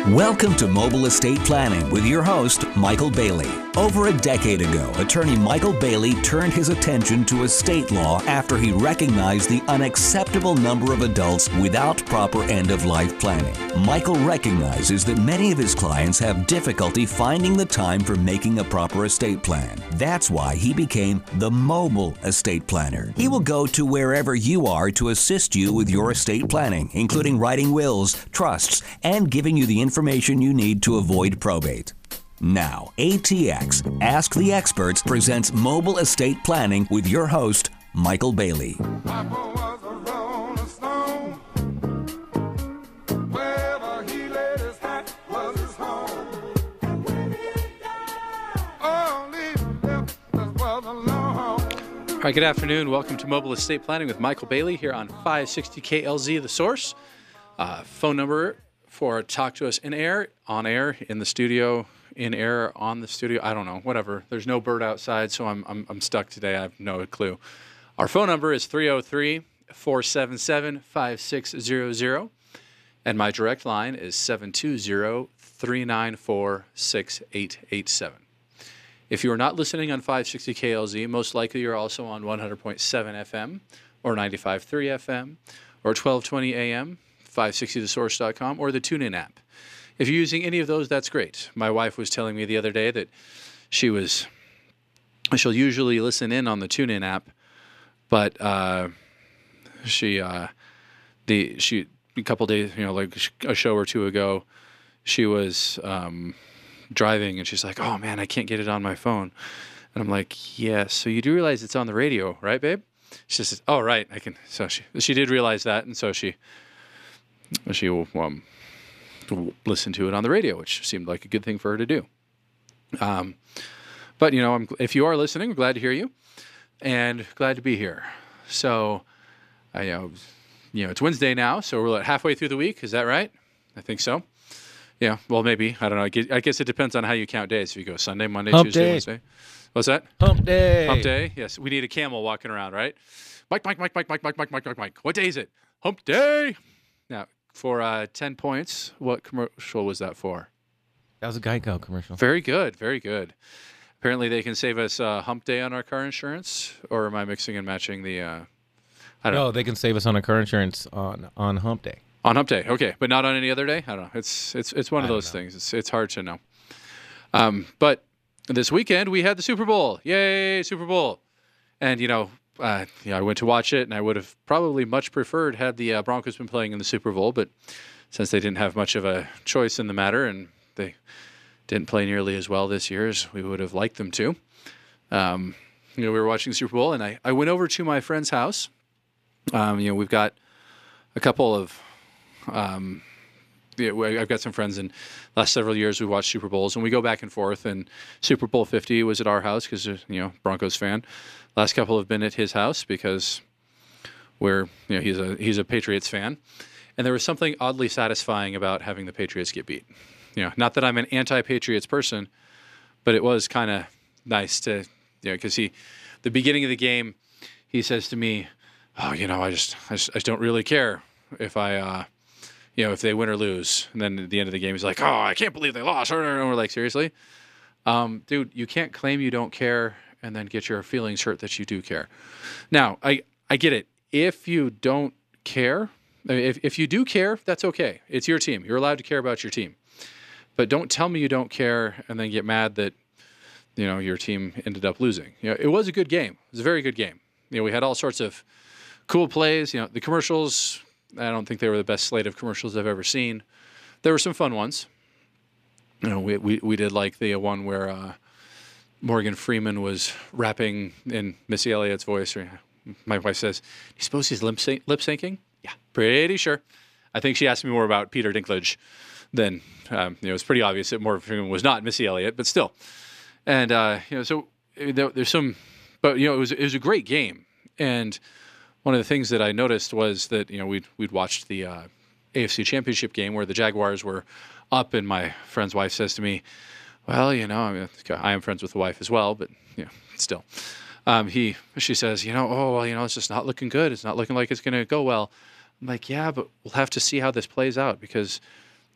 Welcome to Mobile Estate Planning with your host, Michael Bailey. Over a decade ago, attorney Michael Bailey turned his attention to estate law after he recognized the unacceptable number of adults without proper end-of-life planning. Michael recognizes that many of his clients have difficulty finding the time for making a proper estate plan. That's why he became the Mobile Estate Planner. He will go to wherever you are to assist you with your estate planning, including writing wills, trusts, and giving you the information you need to avoid probate. Now, ATX, Ask the Experts, presents Mobile Estate Planning with your host, Michael Bailey. All right, good afternoon. Welcome to Mobile Estate Planning with Michael Bailey here on 560 KLZ, The Source. Phone number for talk to us in air, on air, in the studio, in air, on the studio. I don't know, whatever. There's no bird outside, so I'm stuck today. I have no clue. Our phone number is 303-477-5600, and my direct line is 720-394-6887. If you are not listening on 560 KLZ, most likely you're also on 100.7 FM or 95.3 FM or 1220 AM, 560thesource.com, or the TuneIn app. If you're using any of those, that's great. My wife was telling me the other day that she'll usually listen in on the TuneIn app, but she a couple days, like a show or two ago, she was driving and she's like, "Oh man, I can't get it on my phone." And I'm like, "Yeah, so you do realize it's on the radio, right, babe?" She says, "Oh, right, I can." So she did realize that, and so she listened to it on the radio, which seemed like a good thing for her to do. But if you are listening, I'm glad to hear you, and glad to be here. So, it's Wednesday now, so we're halfway through the week. Is that right? I think so. Yeah, well, maybe. I don't know. I guess it depends on how you count days. If you go Sunday, Monday, Hump Tuesday, day. Wednesday. What's that? Hump day. Hump day? Yes. We need a camel walking around, right? Mike. What day is it? Hump day. Now, for 10 points, what commercial was that for? That was a Geico commercial. Very good. Very good. Apparently, they can save us hump day on our car insurance, or am I mixing and matching the... I don't know. No, they can save us on our car insurance on Hump Day. On Hump Day, okay, but not on any other day. I don't know. It's one of those things. It's hard to know. But this weekend we had the Super Bowl. Yay, Super Bowl! And I went to watch it, and I would have probably much preferred had the Broncos been playing in the Super Bowl, but since they didn't have much of a choice in the matter, and they didn't play nearly as well this year as we would have liked them to, we were watching the Super Bowl, and I went over to my friend's house. We've got a couple of I've got some friends, and last several years we watched Super Bowls, and we go back and forth. And Super Bowl 50 was at our house because Broncos fan. Last couple have been at his house because he's a Patriots fan, and there was something oddly satisfying about having the Patriots get beat. Not that I'm an anti-Patriots person, but it was kind of nice to because the beginning of the game, he says to me, "Oh, I just don't really care if I." If they win or lose. And then at the end of the game, he's like, "Oh, I can't believe they lost." And we're like, "Seriously? Dude, you can't claim you don't care and then get your feelings hurt that you do care." Now, I get it. If you don't care, if you do care, that's okay. It's your team. You're allowed to care about your team. But don't tell me you don't care and then get mad that, your team ended up losing. It was a good game. It was a very good game. We had all sorts of cool plays. The commercials, I don't think they were the best slate of commercials I've ever seen. There were some fun ones. We did like the one where Morgan Freeman was rapping in Missy Elliott's voice. My wife says, "Do you suppose he's lip syncing?" Yeah, pretty sure. I think she asked me more about Peter Dinklage than it's pretty obvious that Morgan Freeman was not Missy Elliott, but still. And so there's some, but it was a great game. And one of the things that I noticed was that we'd watched the AFC Championship game where the Jaguars were up, and my friend's wife says to me, "Well, I am friends with the wife as well, but still." She says, it's just not looking good. It's not looking like it's going to go well. I'm like, yeah, but we'll have to see how this plays out because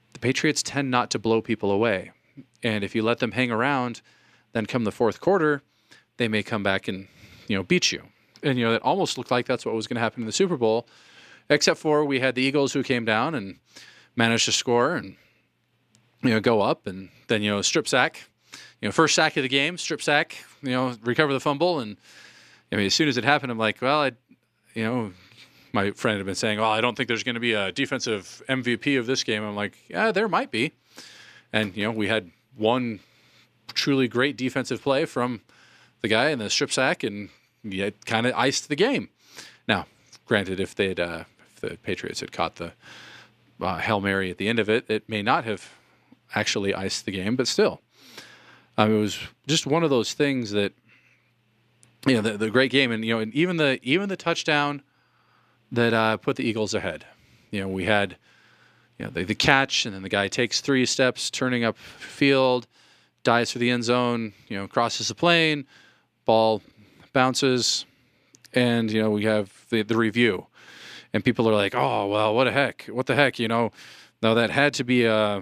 the Patriots tend not to blow people away. And if you let them hang around, then come the fourth quarter, they may come back and, beat you. And, it almost looked like that's what was going to happen in the Super Bowl, except for we had the Eagles who came down and managed to score and, go up and then, strip sack, first sack of the game, strip sack, recover the fumble. And as soon as it happened, I'm like, well, my friend had been saying, well, I don't think there's going to be a defensive MVP of this game. I'm like, yeah, there might be. And, we had one truly great defensive play from the guy in the strip sack, and it kind of iced the game. Now, granted, if the Patriots had caught the Hail Mary at the end of it, it may not have actually iced the game, but still. It was just one of those things that, the great game, and, and even the touchdown that put the Eagles ahead. We had the catch, and then the guy takes 3 steps, turning up field, dives for the end zone, crosses the plane, ball bounces, and, we have the review. And people are like, oh, well, what the heck, no, that had to be a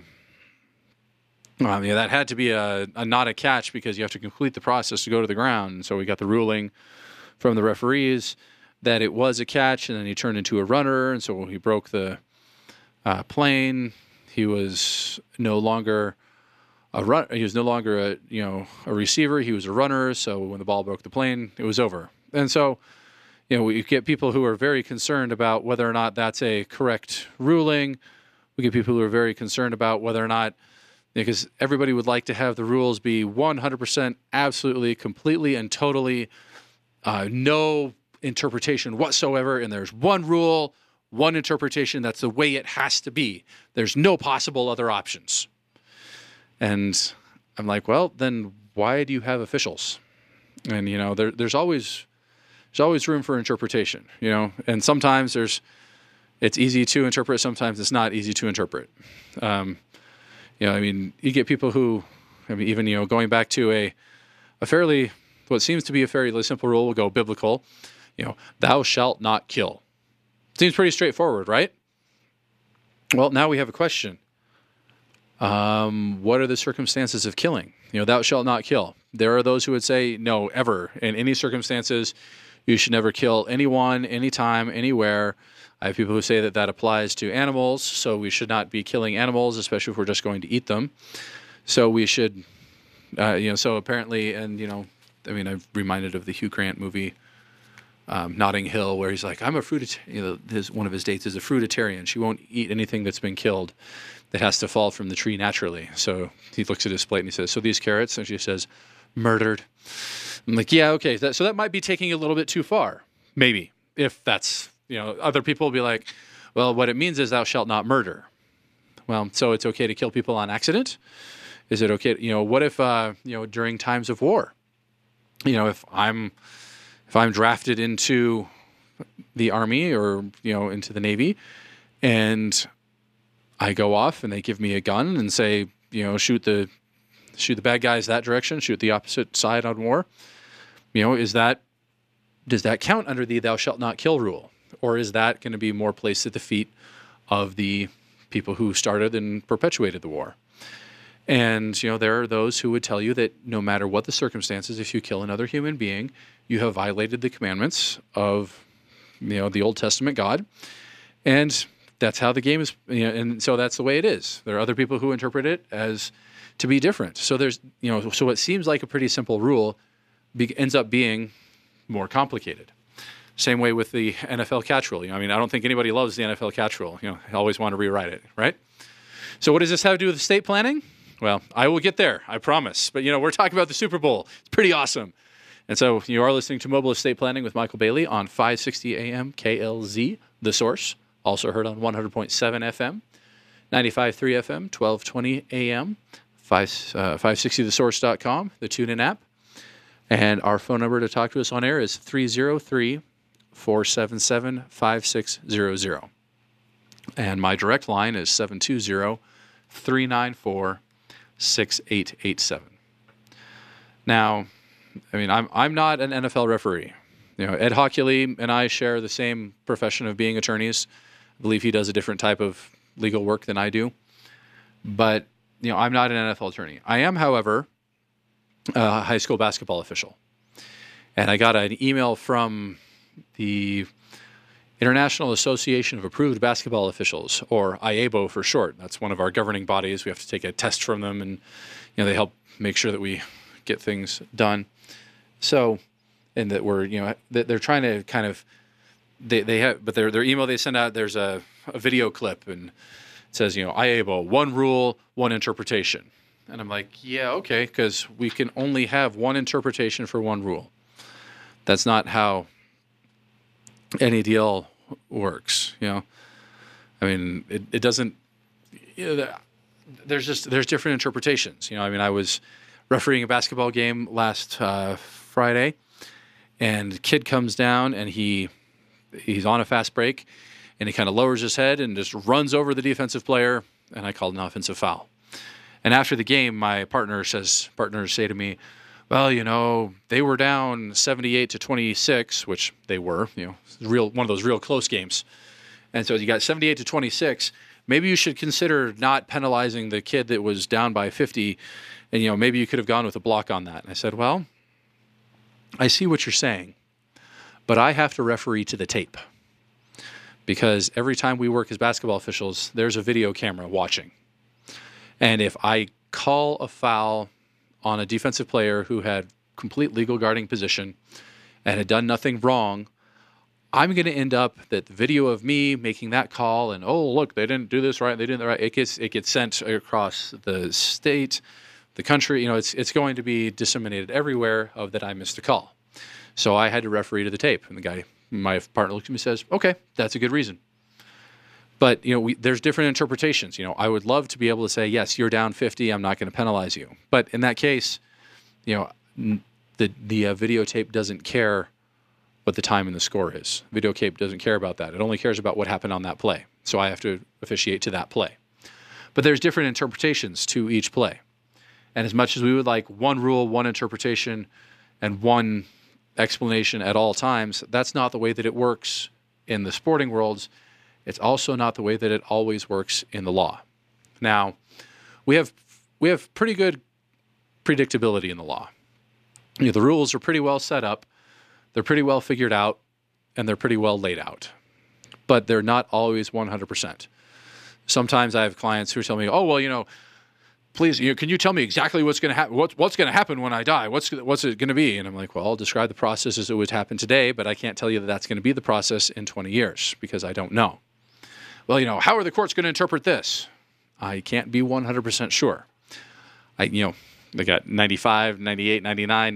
not a catch because you have to complete the process to go to the ground. And so we got the ruling from the referees that it was a catch, and then he turned into a runner, and so he broke the plane. He was no longer He was no longer a receiver. He was a runner. So when the ball broke the plane, it was over. And so, we get people who are very concerned about whether or not that's a correct ruling. We get people who are very concerned about whether or not, because everybody would like to have the rules be 100% absolutely, completely, and totally no interpretation whatsoever. And there's one rule, one interpretation. That's the way it has to be. There's no possible other options. And I'm like, well, then why do you have officials? And, there's always room for interpretation, and sometimes it's easy to interpret. Sometimes it's not easy to interpret. You get people who, even, going back to a fairly, what seems to be a fairly simple rule, we'll go biblical, thou shalt not kill. Seems pretty straightforward, right? Well, now we have a question. What are the circumstances of killing? Thou shalt not kill. There are those who would say, no, ever, in any circumstances, you should never kill anyone, anytime, anywhere. I have people who say that applies to animals, so we should not be killing animals, especially if we're just going to eat them. So we should, so apparently, and, I'm reminded of the Hugh Grant movie, Notting Hill, where he's like, I'm a fruitarian. One of his dates is a fruitarian. She won't eat anything that's been killed that has to fall from the tree naturally. So he looks at his plate and he says, so these carrots? And she says, murdered. I'm like, yeah, okay. So that might be taking a little bit too far. Maybe. If that's, other people will be like, well, what it means is thou shalt not murder. Well, so it's okay to kill people on accident? Is it okay? What if, during times of war, if I'm drafted into the Army or, into the Navy, and I go off and they give me a gun and say, shoot the bad guys that direction, shoot the opposite side on war, does that count under the thou shalt not kill rule? Or is that going to be more placed at the feet of the people who started and perpetuated the war? And, there are those who would tell you that no matter what the circumstances, if you kill another human being, you have violated the commandments of, the Old Testament God. And that's how the game is, and so that's the way it is. There are other people who interpret it as to be different. So there's, so what seems like a pretty simple rule ends up being more complicated. Same way with the NFL catch rule. I don't think anybody loves the NFL catch rule. I always want to rewrite it, right? So what does this have to do with estate planning? Well, I will get there, I promise. But, we're talking about the Super Bowl. It's pretty awesome. And so you are listening to Mobile Estate Planning with Michael Bailey on 560 AM KLZ, The Source. Also heard on 100.7 FM, 95.3 FM, 1220 AM, 560thesource.com, the TuneIn app. And our phone number to talk to us on air is 303-477-5600. And my direct line is 720-394-6887. Now, I'm not an NFL referee. Ed Hockley and I share the same profession of being attorneys. I believe he does a different type of legal work than I do. But, I'm not an NFL attorney. I am, however, a high school basketball official. And I got an email from the International Association of Approved Basketball Officials, or IABO for short. That's one of our governing bodies. We have to take a test from them, and they help make sure that we get things done. So, and that we're that they're trying to kind of they have, but their email they send out, there's a video clip, and it says IABO, one rule, one interpretation. And I'm like, yeah, okay, because we can only have one interpretation for one rule. That's not how any deal works, I mean, it doesn't. There's different interpretations. I was refereeing a basketball game last Friday, and kid comes down and he's on a fast break, and he kind of lowers his head and just runs over the defensive player, and I called an offensive foul. And after the game, my partners say to me, well, they were down 78-26, which they were, one of those real close games. And so you got 78-26. Maybe you should consider not penalizing the kid that was down by 50, and maybe you could have gone with a block on that. And I said, well, I see what you're saying, but I have to referee to the tape, because every time we work as basketball officials, there's a video camera watching. And if I call a foul on a defensive player who had complete legal guarding position and had done nothing wrong, I'm going to end up that the video of me making that call and, oh, look, they didn't do this right, they didn't do that right, it gets sent across the state, the country. It's going to be disseminated everywhere of that I missed a call. So I had to referee to the tape. And my partner looks at me and says, okay, that's a good reason. But, there's different interpretations. I would love to be able to say, yes, you're down 50, I'm not going to penalize you. But in that case, the videotape doesn't care what the time and the score is. Videotape doesn't care about that. It only cares about what happened on that play. So I have to officiate to that play. But there's different interpretations to each play. And as much as we would like one rule, one interpretation, and one explanation at all times, that's not the way that it works in the sporting worlds. It's also not the way that it always works in the law. Now, we have pretty good predictability in the law. The rules are pretty well set up, they're pretty well figured out, and they're pretty well laid out. But they're not always 100%. Sometimes I have clients who tell me, oh, well, please, can you tell me exactly what's going to happen? What's going to happen when I die? What's it going to be? And I'm like, well, I'll describe the process as it would happen today, but I can't tell you that that's going to be the process in 20 years because I don't know. Well, how are the courts going to interpret this? I can't be 100% sure. They got 95, 98, 99,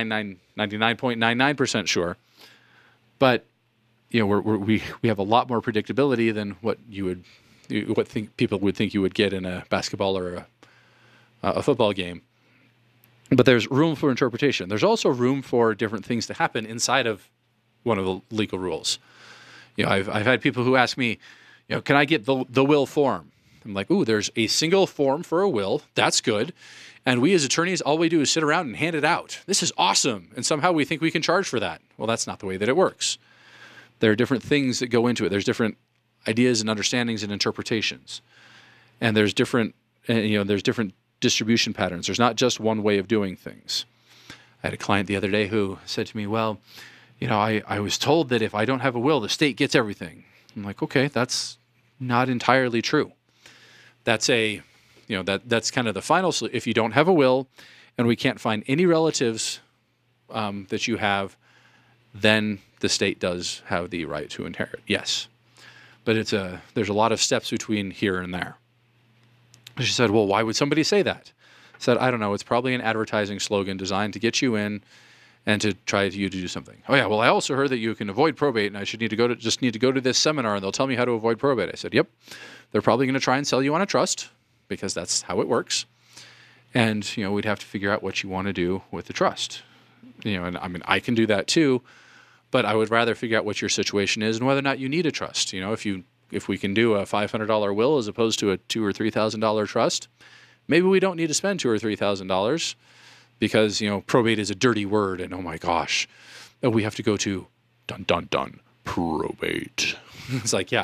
99.99% sure. But, we have a lot more predictability than what people would think you would get in a basketball or a football game. But there's room for interpretation. There's also room for different things to happen inside of one of the legal rules. I've had people who ask me, can I get the will form? I'm like, ooh, there's a single form for a will. That's good. And we as attorneys, all we do is sit around and hand it out. This is awesome. And somehow we think we can charge for that. Well, that's not the way that it works. There are different things that go into it. There's different ideas and understandings and interpretations. And there's different distribution patterns. There's not just one way of doing things. I had a client the other day who said to me, well, I was told that if I don't have a will, the state gets everything. I'm like, okay, that's not entirely true. That's that's kind of the final. If you don't have a will and we can't find any relatives that you have, then the state does have the right to inherit. Yes. But there's a lot of steps between here and there. She said, well, why would somebody say that? I said, I don't know. It's probably an advertising slogan designed to get you in and to try you to do something. Oh yeah, well, I also heard that you can avoid probate, and I need to go to this seminar, and they'll tell me how to avoid probate. I said, yep, they're probably going to try and sell you on a trust because that's how it works, and we'd have to figure out what you want to do with the trust. And I mean, I can do that too, but I would rather figure out what your situation is and whether or not you need a trust. If we can do a $500 will as opposed to a $2,000 or $3,000 trust, maybe we don't need to spend $2,000 or $3,000. Because, probate is a dirty word, and oh my gosh, we have to go to dun, dun, dun, probate. It's like, yeah,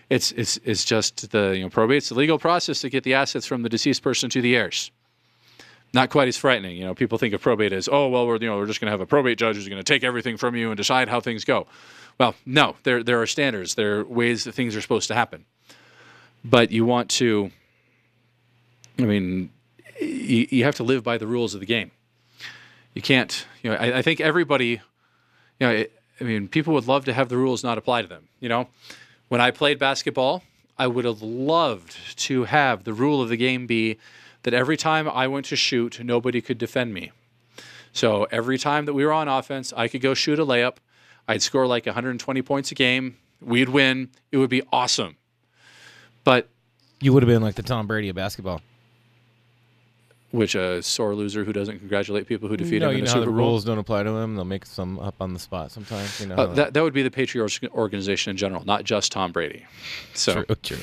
It's just the probate's the legal process to get the assets from the deceased person to the heirs. Not quite as frightening. People think of probate as, oh well, we're just going to have a probate judge who's going to take everything from you and decide how things go. Well, no, there are standards. There are ways that things are supposed to happen. But you want to, you have to live by the rules of the game. You can't, I think everybody, people would love to have the rules not apply to them. When I played basketball, I would have loved to have the rule of the game be that every time I went to shoot, nobody could defend me. So every time that we were on offense, I could go shoot a layup. I'd score like 120 points a game. We'd win. It would be awesome. But You would have been like the Tom Brady of basketball. which a sore loser who doesn't congratulate people who defeat him in you the know how Super the Bowl. rules don't apply to him. They'll make some up on the spot sometimes. That would be the Patriot organization in general, not just Tom Brady. So True.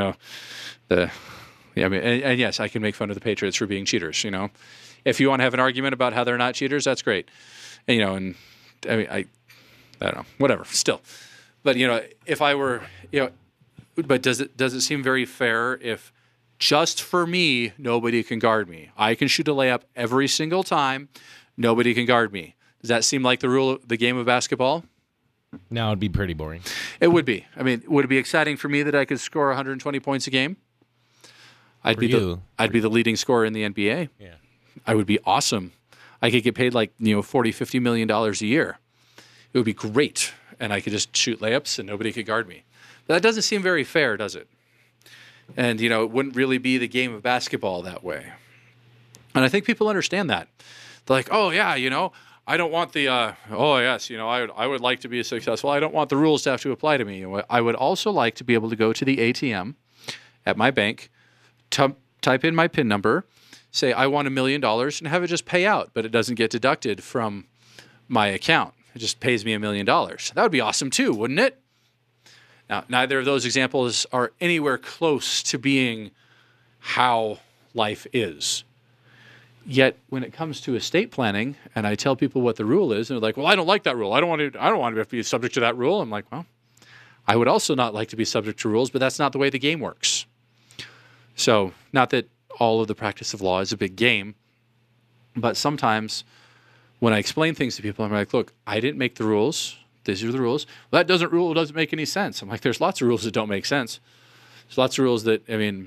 and yes, I can make fun of the Patriots for being cheaters. If you want to have an argument about how they're not cheaters, that's great. And I don't know, whatever. Still, but if I were, but does it seem very fair if just for me nobody can guard me? I can shoot a layup every single time. Nobody can guard me. Does that seem like the rule of the game of basketball? Now it'd be pretty boring. It would be. Would it be exciting for me that I could score 120 points a game? I'd be the leading scorer in the NBA. Yeah. I would be awesome. I could get paid like $40-50 million a year. It would be great, and I could just shoot layups and nobody could guard me. But that doesn't seem very fair, does it? And it wouldn't really be the game of basketball that way. And I think people understand that. They're like, oh yeah, I don't want the oh yes, I would like to be successful. I don't want the rules to have to apply to me. I would also like to be able to go to the ATM at my bank, type in my PIN number, say I want $1 million, and have it just pay out, but it doesn't get deducted from my account. It just pays me $1 million. That would be awesome too, wouldn't it? Now, neither of those examples are anywhere close to being how life is. Yet, when it comes to estate planning, and I tell people what the rule is, and they're like, "Well, I don't like that rule. I don't want to have to be subject to that rule." I'm like, "Well, I would also not like to be subject to rules, but that's not the way the game works." So, not that all of the practice of law is a big game, but sometimes when I explain things to people, I'm like, "Look, I didn't make the rules. These are the rules." Well, that doesn't make any sense. I'm like, there's lots of rules that don't make sense. There's lots of rules that,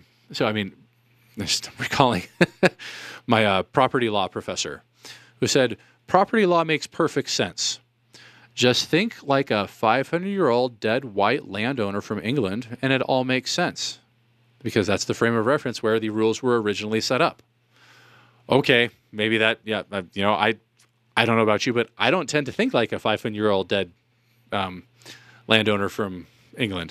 just recalling my property law professor who said, property law makes perfect sense. Just think like a 500-year-old dead white landowner from England, and it all makes sense. Because that's the frame of reference where the rules were originally set up. Okay, maybe that, I don't know about you, but I don't tend to think like a 500-year-old dead landowner from England.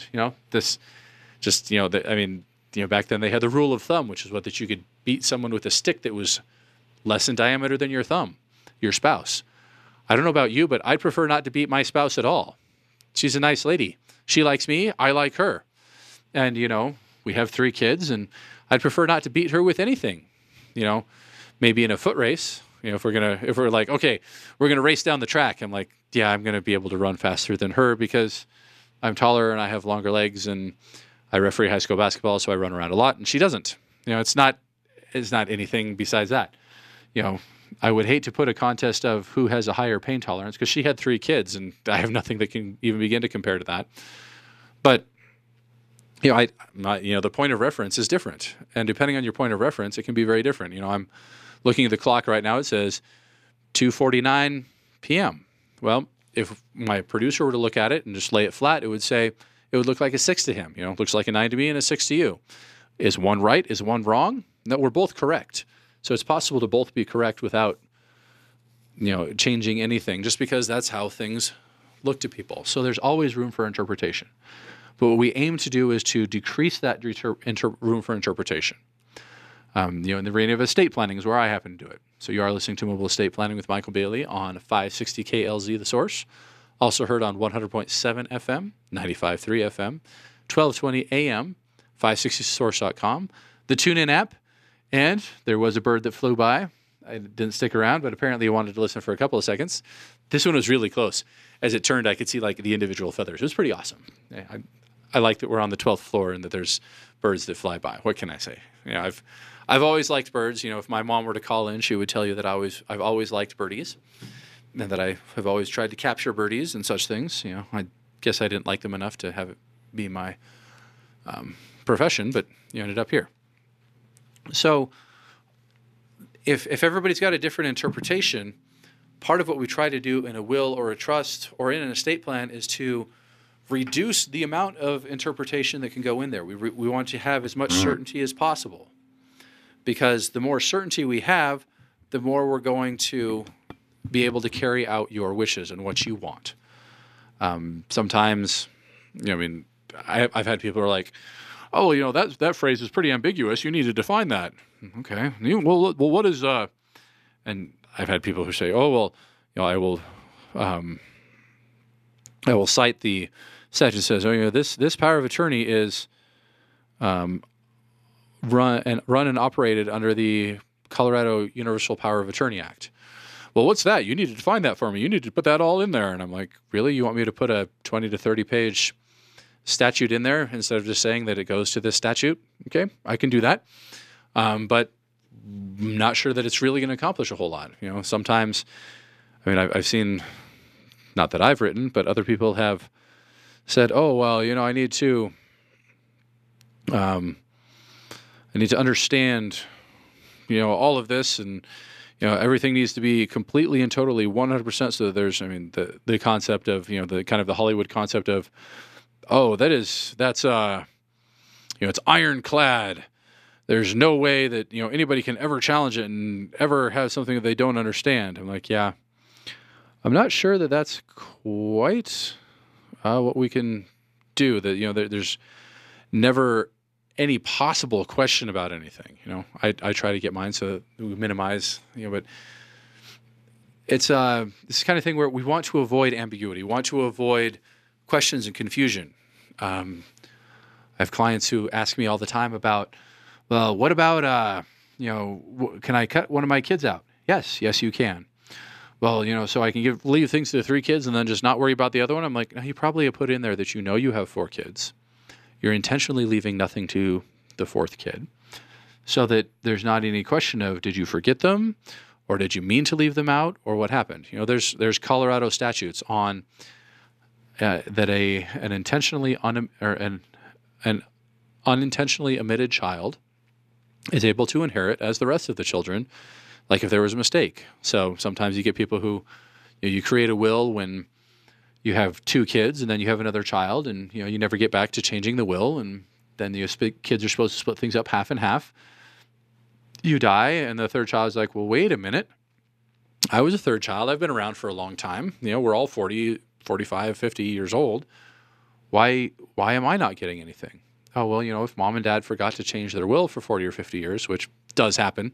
Back then they had the rule of thumb, which is that you could beat someone with a stick that was less in diameter than your thumb, your spouse. I don't know about you, but I'd prefer not to beat my spouse at all. She's a nice lady. She likes me. I like her. And, we have 3 kids, and I'd prefer not to beat her with anything. Maybe in a foot race. If we're like, okay, we're going to race down the track. I'm like, yeah, I'm going to be able to run faster than her because I'm taller and I have longer legs and I referee high school basketball, so I run around a lot, and she doesn't. It's not anything besides that. I would hate to put a contest of who has a higher pain tolerance because she had 3 kids, and I have nothing that can even begin to compare to that. But the point of reference is different, and depending on your point of reference, it can be very different. I'm looking at the clock right now. It says 2:49 p.m. Well, if my producer were to look at it and just lay it flat, it would look like a 6 to him. Looks like a 9 to me and a 6 to you. Is one right? Is one wrong? No, we're both correct. So it's possible to both be correct without, changing anything, just because that's how things look to people. So there's always room for interpretation. But what we aim to do is to decrease that room for interpretation. In the arena of estate planning is where I happen to do it. So you are listening to Mobile Estate Planning with Michael Bailey on 560 KLZ, The Source. Also heard on 100.7 FM, 95.3 FM, 1220 AM, 560source.com, the TuneIn app, and there was a bird that flew by. I didn't stick around, but apparently you wanted to listen for a couple of seconds. This one was really close. As it turned, I could see like the individual feathers. It was pretty awesome. I like that we're on the 12th floor and that there's birds that fly by. What can I say? I've always liked birds. If my mom were to call in, she would tell you that I've always liked birdies, and that I have always tried to capture birdies and such things. I guess I didn't like them enough to have it be my profession, but ended up here. So if everybody's got a different interpretation, part of what we try to do in a will or a trust or in an estate plan is to reduce the amount of interpretation that can go in there. We want to have as much certainty as possible, because the more certainty we have, the more we're going to be able to carry out your wishes and what you want. Sometimes, I've had people who are like, "Oh, that phrase is pretty ambiguous. You need to define that." Okay. Well, what is And I've had people who say, "Oh, well, I will cite the statute that says, this power of attorney is run and operated under the Colorado Universal Power of Attorney Act." Well, what's that? You need to define that for me. You need to put that all in there. And I'm like, really? You want me to put a 20 to 30 page statute in there instead of just saying that it goes to this statute? Okay, I can do that. But I'm not sure that it's really going to accomplish a whole lot. Sometimes, I've seen, not that I've written, but other people have said, "Oh, well, I need to understand, all of this, and everything needs to be completely and totally 100%." So there's, the concept of, the kind of the Hollywood concept of, that's it's ironclad. There's no way that, anybody can ever challenge it and ever have something that they don't understand. I'm like, yeah, I'm not sure that that's quite what we can do. That, there's never any possible question about anything. I try to get mine so that we minimize, but it's this kind of thing where we want to avoid ambiguity. We want to avoid questions and confusion. I have clients who ask me all the time about, well, what about, can I cut one of my kids out? Yes, you can. Well, so I can leave things to the 3 kids and then just not worry about the other one. I'm like, no, you probably have put in there that you have 4 kids. You're intentionally leaving nothing to the 4th kid, so that there's not any question of, did you forget them, or did you mean to leave them out, or what happened? There's Colorado statutes on that an unintentionally omitted child is able to inherit as the rest of the children, like if there was a mistake. So sometimes you get people who, you create a will when you have 2 kids and then you have another child, and you never get back to changing the will, and then the kids are supposed to split things up half and half. You die, and the 3rd child is like, well, wait a minute. I was a 3rd child. I've been around for a long time. We're all 40, 45, 50 years old. Why am I not getting anything? Oh, well, if mom and dad forgot to change their will for 40 or 50 years, which does happen,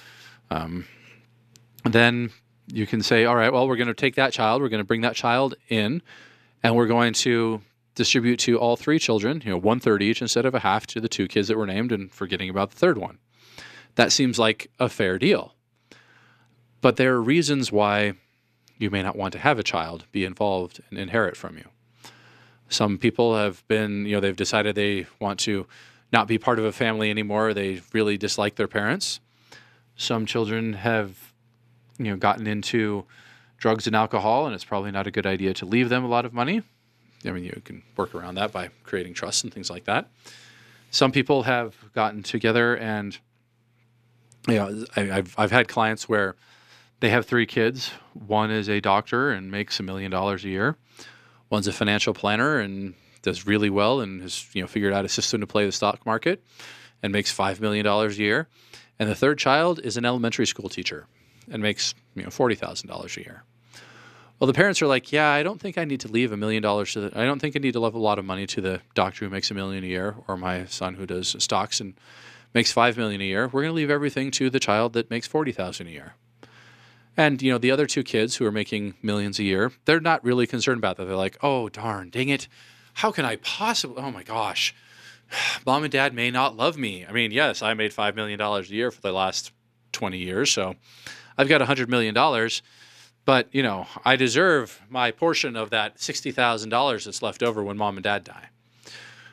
then you can say, all right, well, we're going to take that child, we're going to bring that child in, and we're going to distribute to all 3 children, 1/3 each instead of a half to the 2 kids that were named, and forgetting about the 3rd one. That seems like a fair deal. But there are reasons why you may not want to have a child be involved and inherit from you. Some people have been, they've decided they want to not be part of a family anymore. They really dislike their parents. Some children have, gotten into drugs and alcohol, and it's probably not a good idea to leave them a lot of money. You can work around that by creating trusts and things like that. Some people have gotten together and, I've had clients where they have 3 kids. One is a doctor and makes $1 million a year. One's a financial planner and does really well and has figured out a system to play the stock market and makes $5 million a year. And the 3rd child is an elementary school teacher and makes $40,000 a year. Well, the parents are like, yeah, I don't think I need to leave $1 million I don't think I need to leave a lot of money to the doctor who makes $1 million a year, or my son who does stocks and makes $5 million a year. We're going to leave everything to the child that makes $40,000 a year. And, the other 2 kids who are making millions a year, they're not really concerned about that. They're like, oh, darn, dang it. How can I possibly, oh my gosh, mom and dad may not love me. Yes, I made $5 million a year for the last 20 years. So I've got $100 million, but, I deserve my portion of that $60,000 that's left over when mom and dad die.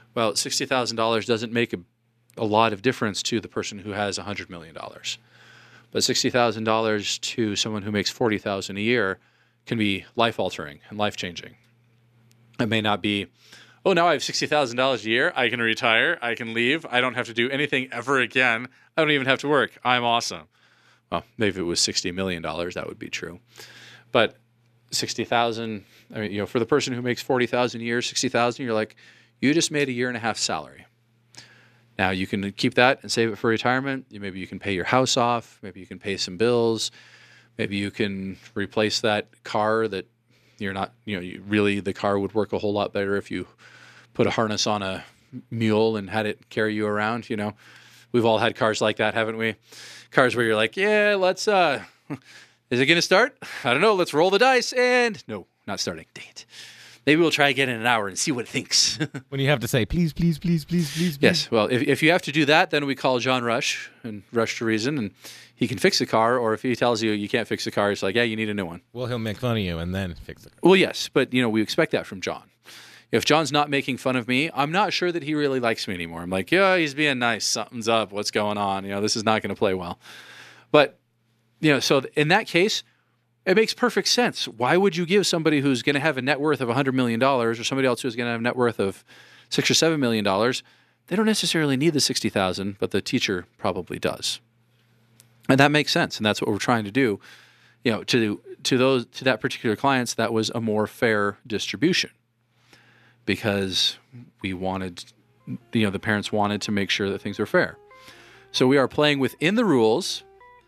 Well, $60,000 doesn't make a lot of difference to the person who has $100 million. But $60,000 to someone who makes $40,000 a year can be life-altering and life-changing. It may not be, oh, now I have $60,000 a year. I can retire. I can leave. I don't have to do anything ever again. I don't even have to work. I'm awesome. Well, maybe if it was $60 million, that would be true. But $60,000, I mean, for the person who makes $40,000 a year, $60,000, you're like, you just made a year and a half salary. Now you can keep that and save it for retirement. Maybe you can pay your house off. Maybe you can pay some bills. Maybe you can replace that car that you're not, really the car would work a whole lot better if you put a harness on a mule and had it carry you around. We've all had cars like that, haven't we? Cars where you're like, yeah, let's, is it going to start? I don't know. Let's roll the dice. And no, not starting. Dang it. Maybe we'll try again in an hour and see what it thinks. When you have to say, please, please, please, please, please. Yes. Well, if you have to do that, then we call John Rush and Rush to Reason, and he can fix the car. Or if he tells you can't fix the car, it's like, yeah, you need a new one. Well, he'll make fun of you and then fix the car. Well, yes. But, we expect that from John. If John's not making fun of me, I'm not sure that he really likes me anymore. I'm like, yeah, he's being nice. Something's up. What's going on? This is not going to play well. But, so in that case, it makes perfect sense. Why would you give somebody who's going to have a net worth of $100 million or somebody else who's going to have a net worth of $6 or $7 million? They don't necessarily need the $60,000, but the teacher probably does. And that makes sense. And that's what we're trying to do. To that particular clients, that was a more fair distribution because we wanted, the parents wanted to make sure that things were fair. So we are playing within the rules,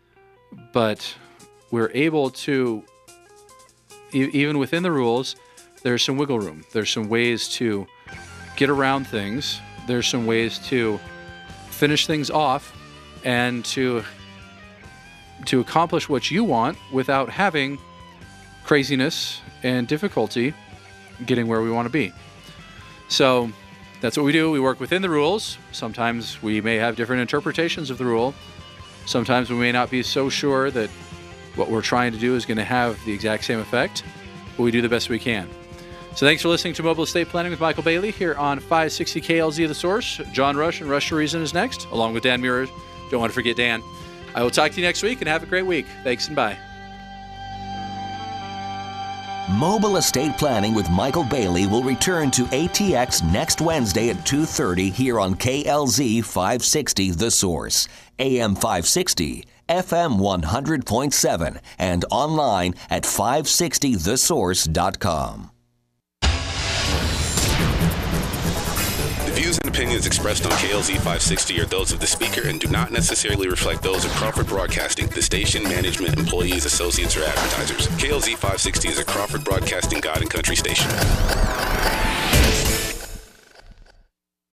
but we're able to, even within the rules, there's some wiggle room. There's some ways to get around things. There's some ways to finish things off and to accomplish what you want without having craziness and difficulty getting where we want to be. So that's what we do. We work within the rules. Sometimes we may have different interpretations of the rule. Sometimes we may not be so sure that what we're trying to do is going to have the exact same effect, but we do the best we can. So thanks for listening to Mobile Estate Planning with Michael Bailey here on 560 KLZ The Source. John Rush and Rush to Reason is next, along with Dan Muir. Don't want to forget Dan. I will talk to you next week and have a great week. Thanks and bye. Mobile Estate Planning with Michael Bailey will return to ATX next Wednesday at 2:30 here on KLZ 560 The Source, AM 560, FM 100.7, and online at 560thesource.com. The views and opinions expressed on KLZ 560 are those of the speaker and do not necessarily reflect those of Crawford Broadcasting, the station, management, employees, associates, or advertisers. KLZ 560 is a Crawford Broadcasting God and Country station.